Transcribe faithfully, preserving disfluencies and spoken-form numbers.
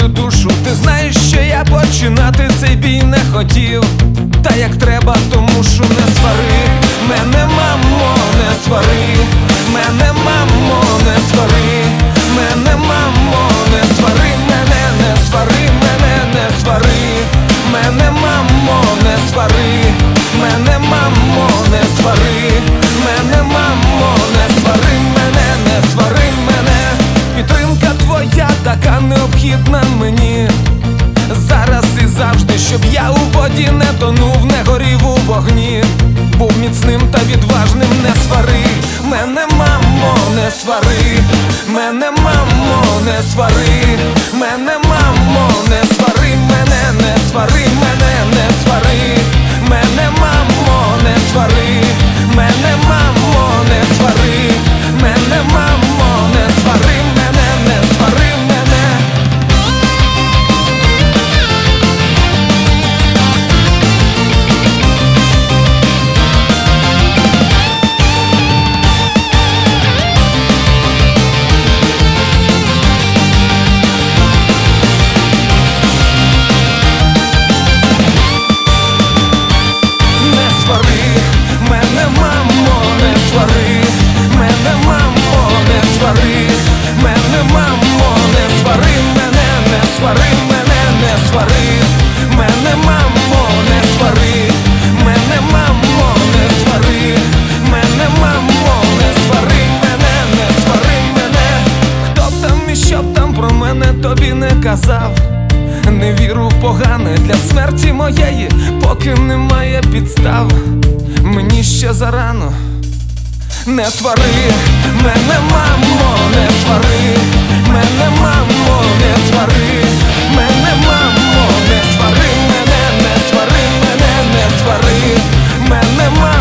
мою душу. Ти знаєш, що я починати цей бій не хотів. Та як треба, то мушу. Не свари мене, мамо, не свари мене, мамо, не свари мене, мамо, не свари мене, не свари мене, не свари мене, мамо, не свари мене, мамо, не свари мене, мамо, не свари мене, не свари мене. Підтримка твоя така необхідна мені зараз і завжди, щоб я у воді не тонув, не горів у вогні, був міцним та відважним. Не свари мене, мамо, не свари мене, мамо, не свари мене, мамо, не свари мене, не свари мене, не свари мене, мамо, не свари мене, мамо, не свари мене, мамо, не свари мене, не свари мене. Тобі не казав, не віру в погане для смерті моєї, поки немає підстав. Мені ще зарано. Не свари мене, мамо, не свари мене, мамо, не свари мене, мамо, не свари мене, не свари мене, не свари мене, мамо.